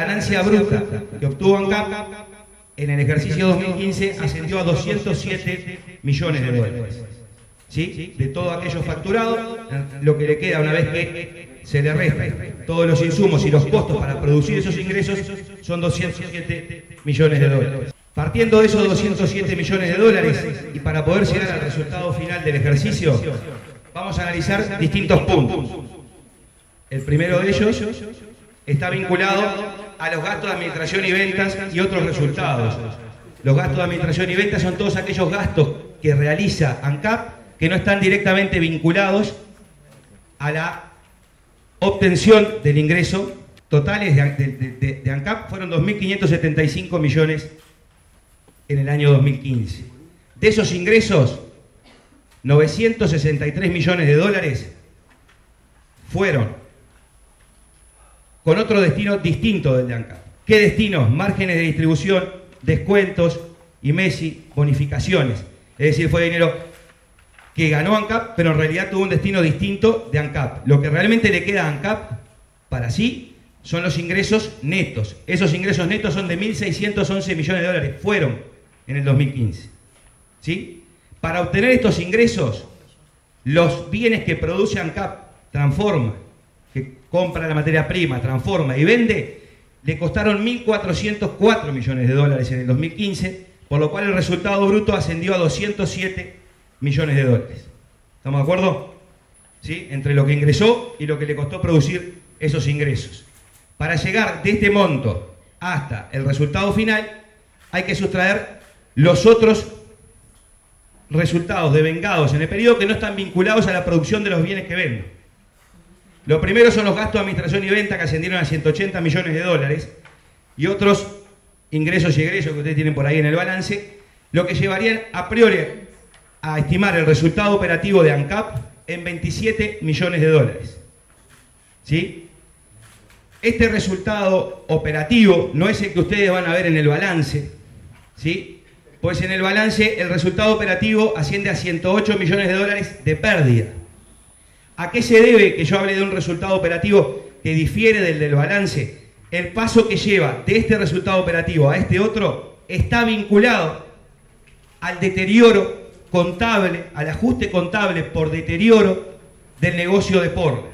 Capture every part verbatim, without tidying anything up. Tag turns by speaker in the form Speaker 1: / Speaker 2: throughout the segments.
Speaker 1: ganancia bruta que obtuvo ANCAP en el ejercicio dos mil quince ascendió a doscientos siete millones de dólares. ¿Sí? De todo aquello facturado, lo que le queda una vez que se le restan todos los insumos y los costos para producir esos ingresos son doscientos siete millones de dólares. Partiendo de esos doscientos siete millones de dólares y para poder llegar al resultado final del ejercicio, vamos a analizar distintos puntos. El primero de ellos está vinculado a los gastos de administración y ventas y otros resultados. Los gastos de administración y ventas son todos aquellos gastos que realiza ANCAP que no están directamente vinculados a la obtención del ingreso. Totales de, de, de, de ANCAP fueron dos mil quinientos setenta y cinco millones en el año dos mil quince. De esos ingresos, novecientos sesenta y tres millones de dólares fueron con otro destino distinto del de ANCAP. ¿Qué destinos? Márgenes de distribución, descuentos, I M E S I, bonificaciones. Es decir, fue dinero que ganó ANCAP, pero en realidad tuvo un destino distinto de ANCAP. Lo que realmente le queda a ANCAP para sí son los ingresos netos. Esos ingresos netos son de mil seiscientos once millones de dólares. Fueron en el dos mil quince. ¿Sí? Para obtener estos ingresos, los bienes que produce ANCAP, transforma, que compra la materia prima, transforma y vende, le costaron mil cuatrocientos cuatro millones de dólares en el dos mil quince, por lo cual el resultado bruto ascendió a doscientos siete millones de dólares. ¿Estamos de acuerdo? ¿Sí? Entre lo que ingresó y lo que le costó producir esos ingresos. Para llegar de este monto hasta el resultado final, hay que sustraer los otros resultados devengados en el periodo que no están vinculados a la producción de los bienes que vendo. Lo primero son los gastos de administración y venta, que ascendieron a ciento ochenta millones de dólares, y otros ingresos y egresos que ustedes tienen por ahí en el balance, lo que llevarían a priori a estimar el resultado operativo de ANCAP en veintisiete millones de dólares. ¿Sí? Este resultado operativo no es el que ustedes van a ver en el balance, ¿sí? Pues en el balance el resultado operativo asciende a ciento ocho millones de dólares de pérdida. ¿A qué se debe que yo hable de un resultado operativo que difiere del del balance? El paso que lleva de este resultado operativo a este otro está vinculado al deterioro contable, al ajuste contable por deterioro del negocio de Portland.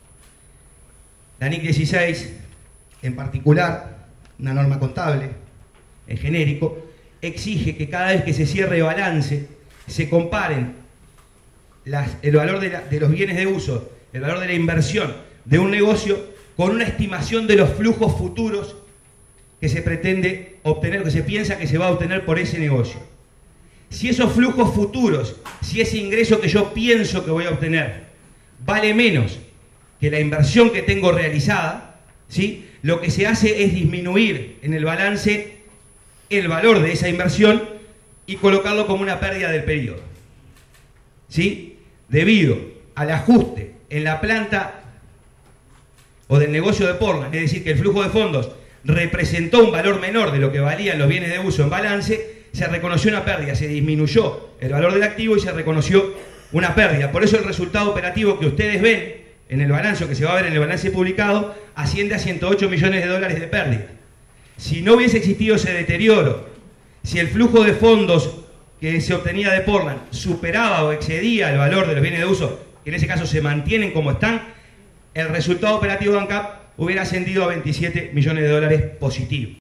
Speaker 1: La N I C dieciséis, en particular, una norma contable, en genérico, exige que cada vez que se cierre balance, se comparen las, el valor de, la, de los bienes de uso, el valor de la inversión de un negocio con una estimación de los flujos futuros que se pretende obtener, que se piensa que se va a obtener por ese negocio. Si esos flujos futuros, si ese ingreso que yo pienso que voy a obtener vale menos que la inversión que tengo realizada, ¿sí? Lo que se hace es disminuir en el balance el valor de esa inversión y colocarlo como una pérdida del periodo. ¿Sí? Debido al ajuste en la planta o del negocio de Portland, es decir, que el flujo de fondos representó un valor menor de lo que valían los bienes de uso en balance, se reconoció una pérdida, se disminuyó el valor del activo y se reconoció una pérdida. Por eso el resultado operativo que ustedes ven en el balance, o que se va a ver en el balance publicado, asciende a ciento ocho millones de dólares de pérdida. Si no hubiese existido ese deterioro, si el flujo de fondos que se obtenía de Portland superaba o excedía el valor de los bienes de uso, que en ese caso se mantienen como están, el resultado operativo de ANCAP hubiera ascendido a veintisiete millones de dólares positivo.